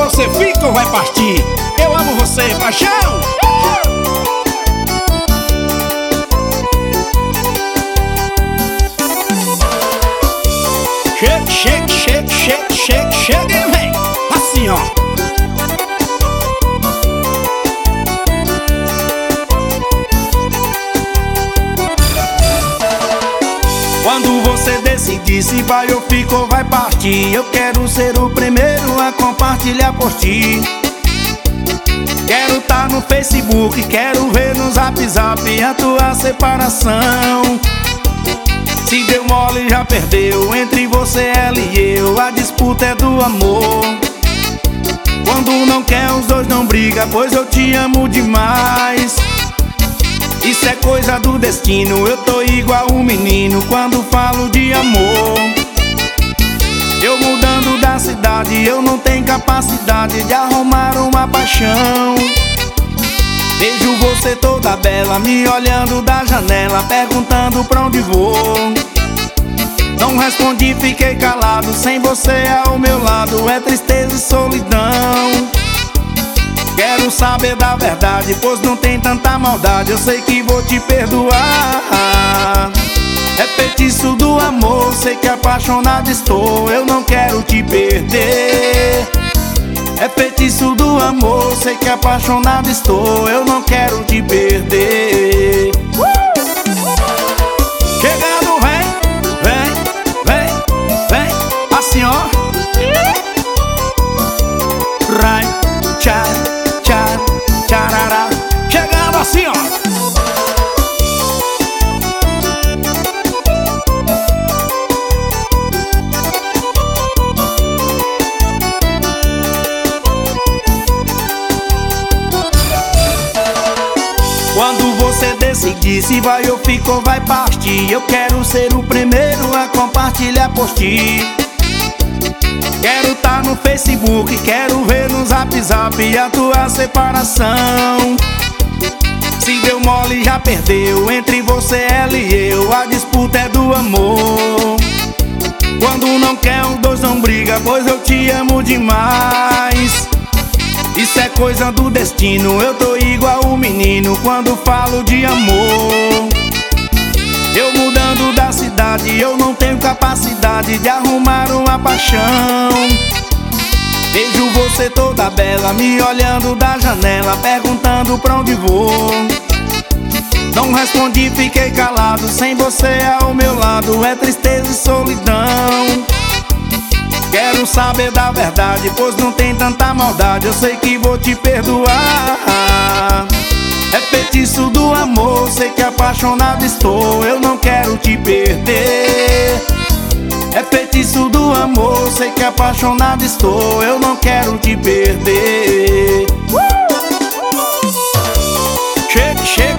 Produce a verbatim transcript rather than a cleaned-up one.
você fica ou vai partir? Eu amo você, paixão. Chega, chega, chega, chega, chega, chega e vem. Assim, ó. Quando você decidir se vai ou fica ou vai partir, eu quero ser o primeiro a compartilhar por ti. Quero tá no Facebook, quero ver no Zap Zap a tua separação. Se deu mole já perdeu, entre você, ela e eu, a disputa é do amor. Quando não quer os dois não briga, pois eu te amo demais. Isso é coisa do destino, eu tô igual um menino quando falo de amor. Eu mudando da cidade, eu não tenho capacidade de arrumar uma paixão. Vejo você toda bela, me olhando da janela, perguntando pra onde vou. Não respondi, fiquei calado, sem você ao meu lado, é tristeza e solidão. Quero saber da verdade, pois não tem tanta maldade, eu sei que vou te perdoar. É feitiço do amor, sei que apaixonado estou, eu não quero te perder. É feitiço do amor, sei que apaixonado estou, eu não quero te perder. Chegando, vem, vem, vem, vem, assim ó. Rai, tchá, tchá, tcharará. Chegando assim ó. Quando você decidir se vai ou fica ou vai partir, eu quero ser o primeiro a compartilhar por ti. Quero tá no Facebook, quero ver no Zap Zap a tua separação. Se deu mole já perdeu, entre você, ela e eu, a disputa é do amor. Quando não quer os dois não briga, pois eu te amo demais. Isso é coisa do destino, eu tô igual um menino quando falo de amor. Eu mudando da cidade, eu não tenho capacidade de arrumar uma paixão. Vejo você toda bela, me olhando da janela, perguntando pra onde vou. Não respondi, fiquei calado, sem você ao meu lado, é tristeza e solidão. Quero saber da verdade, pois não tem tanta maldade, eu sei que vou te perdoar. É feitiço do amor, sei que apaixonado estou, eu não quero te perder. É feitiço do amor, sei que apaixonado estou, eu não quero te perder. Chega, chega.